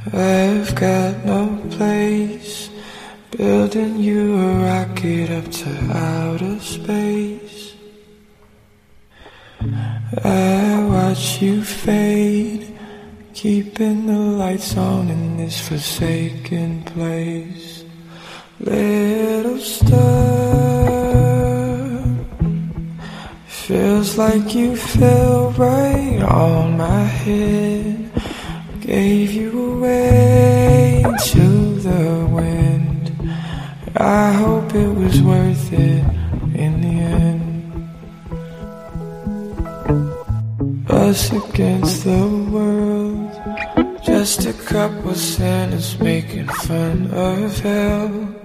I've got no place, building you a rocket up to outer space. I watch you fade, keeping the lights on in this forsaken place. Little star, feels like you fell right on my head. Gave you away to the wind. I hope it was worth it in the end. Us against the world, just a couple sinners making fun of hell.